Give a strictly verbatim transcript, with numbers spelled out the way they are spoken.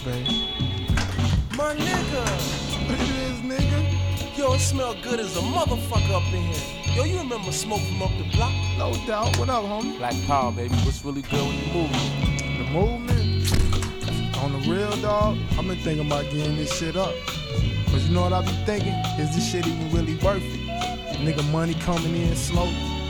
baby. My nigga. What it is, nigga? Yo, it smell good as a motherfucker up in here. Yo, you remember Smoke from up the block? No doubt. What up, homie? Black Power, baby. What's really good with the movement? The movement? On the real, dog, I've been thinking about getting this shit up. Cause you know what I be thinking? Is this shit even really worth it? Nigga, money coming in slow.